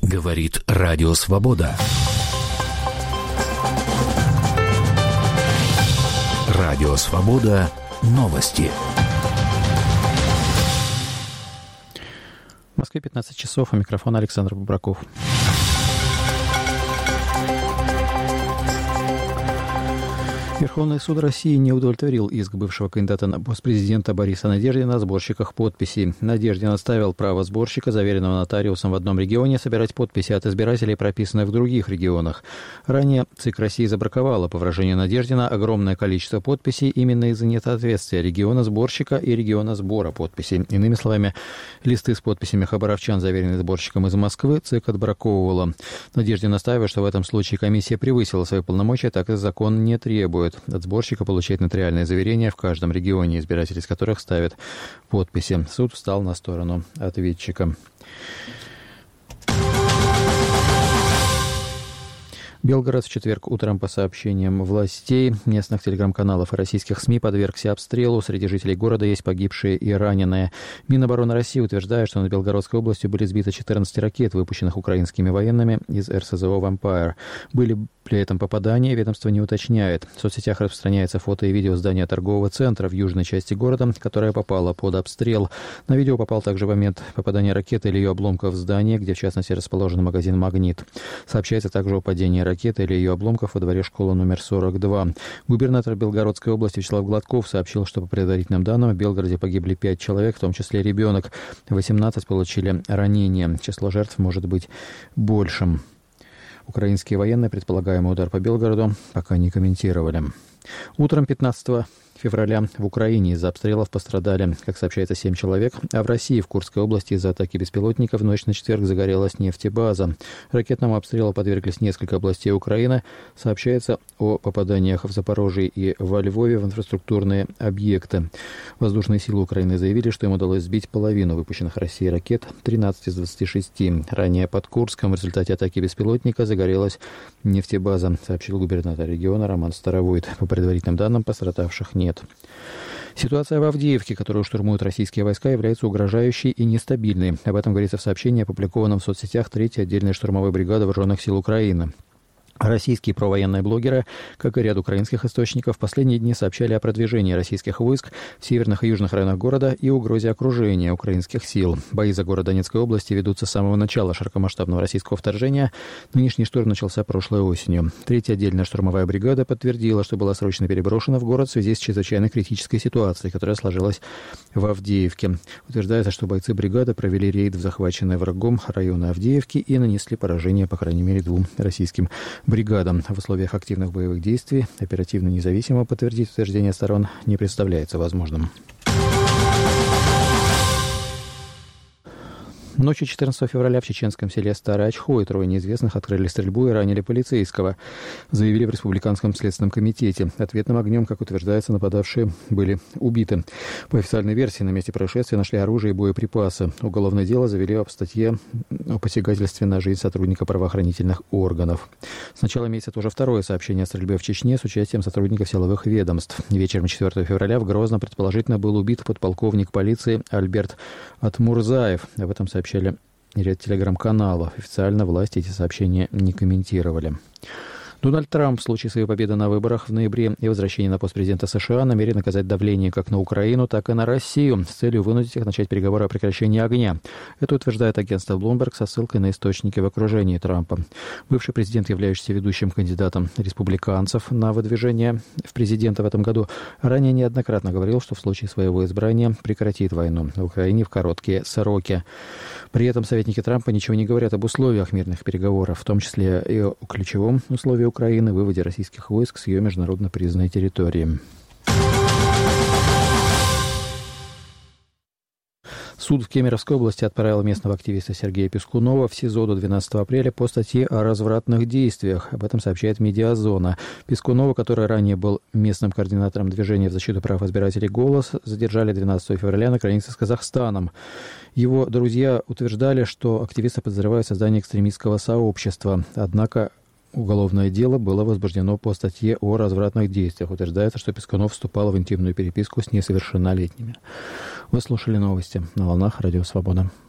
Говорит Радио Свобода. Радио Свобода. Новости. В Москве 15 часов, у микрофона Александр Бубраков. Верховный суд России не удовлетворил иск бывшего кандидата на пост президента Бориса Надеждина о сборщиках подписей. Надеждин оставил право сборщика, заверенного нотариусом в одном регионе, собирать подписи от избирателей, прописанных в других регионах. Ранее ЦИК России забраковала, по выражению Надеждина, огромное количество подписей именно из-за несоответствия региона сборщика и региона сбора подписей. Иными словами, листы с подписями хабаровчан, заверенные сборщиком из Москвы, ЦИК отбраковывала. Надеждин настаивает, что в этом случае комиссия превысила свои полномочия, так как закон не требует от сборщика получать нотариальное заверение в каждом регионе, избиратели из которых ставят подписи. Суд встал на сторону ответчика. Белгород в четверг утром, по сообщениям властей, местных телеграм-каналов и российских СМИ, подвергся обстрелу. Среди жителей города есть погибшие и раненые. Минобороны России утверждает, что над Белгородской областью были сбиты 14 ракет, выпущенных украинскими военными из РСЗО «Вампайр». Были при этом попадания, ведомство не уточняет. В соцсетях распространяется фото и видео здания торгового центра в южной части города, которое попало под обстрел. На видео попал также момент попадания ракеты или ее обломков в здание, где в частности расположен магазин «Магнит». Сообщается также о падении ракеты или ее обломков во дворе школы номер 42. Губернатор Белгородской области Вячеслав Гладков сообщил, что по предварительным данным в Белгороде погибли 5 человек, в том числе ребенок. 18 получили ранения. Число жертв может быть большим. Украинские военные предполагаемый удар по Белгороду пока не комментировали. Утром 15 февраля в Украине из-за обстрелов пострадали, как сообщается, 7 человек, а в России, в Курской области, из-за атаки беспилотников в ночь на четверг загорелась нефтебаза. Ракетному обстрелу подверглись несколько областей Украины. Сообщается о попаданиях в Запорожье и во Львове в инфраструктурные объекты. Воздушные силы Украины заявили, что им удалось сбить половину выпущенных Россией ракет, 13 из 26. Ранее под Курском в результате атаки беспилотника загорелась нефтебаза, сообщил губернатор региона Роман Старовойт. По предварительным данным, пострадавших нет. Ситуация в Авдеевке, которую штурмуют российские войска, является угрожающей и нестабильной. Об этом говорится в сообщении, опубликованном в соцсетях 3-й отдельной штурмовой бригады Вооруженных сил Украины. Российские провоенные блогеры, как и ряд украинских источников, в последние дни сообщали о продвижении российских войск в северных и южных районах города и угрозе окружения украинских сил. Бои за город Донецкой области ведутся с самого начала широкомасштабного российского вторжения. Нынешний штурм начался прошлой осенью. 3-я отдельная штурмовая бригада подтвердила, что была срочно переброшена в город в связи с чрезвычайно критической ситуацией, которая сложилась в Авдеевке. Утверждается, что бойцы бригады провели рейд в захваченные врагом районы Авдеевки и нанесли поражение, по крайней мере, 2 российским бригадам. В условиях активных боевых действий оперативно независимо подтвердить утверждение сторон не представляется возможным. Ночью 14 февраля в чеченском селе Старый Очхой 3 неизвестных открыли стрельбу и ранили полицейского, заявили в Республиканском следственном комитете. Ответным огнем, как утверждается, нападавшие были убиты. По официальной версии, на месте происшествия нашли оружие и боеприпасы. Уголовное дело завели по статье о посягательстве на жизнь сотрудника правоохранительных органов. С начала месяца тоже второе сообщение о стрельбе в Чечне с участием сотрудников силовых ведомств. Вечером 4 февраля в Грозном предположительно был убит подполковник полиции Альберт Атмурзаев. Об этом сообщили ряд телеграм-каналов. Официально власти эти сообщения не комментировали. Дональд Трамп в случае своей победы на выборах в ноябре и возвращения на пост президента США намерен оказать давление как на Украину, так и на Россию с целью вынудить их начать переговоры о прекращении огня. Это утверждает агентство Bloomberg со ссылкой на источники в окружении Трампа. Бывший президент, являющийся ведущим кандидатом республиканцев на выдвижение в президента в этом году, ранее неоднократно говорил, что в случае своего избрания прекратит войну в Украине в короткие сроки. При этом советники Трампа ничего не говорят об условиях мирных переговоров, в том числе и о ключевом условии Украины — выводе российских войск с ее международно признанной территории. Суд в Кемеровской области отправил местного активиста Сергея Пискунова в СИЗО до 12 апреля по статье о развратных действиях. Об этом сообщает «Медиазона». Пискунова, который ранее был местным координатором движения в защиту прав избирателей «Голос», задержали 12 февраля на границе с Казахстаном. Его друзья утверждали, что активиста подозревают в создании экстремистского сообщества. Однако уголовное дело было возбуждено по статье о развратных действиях. Утверждается, что Пискунов вступал в интимную переписку с несовершеннолетними. Вы слушали новости на волнах Радио Свобода.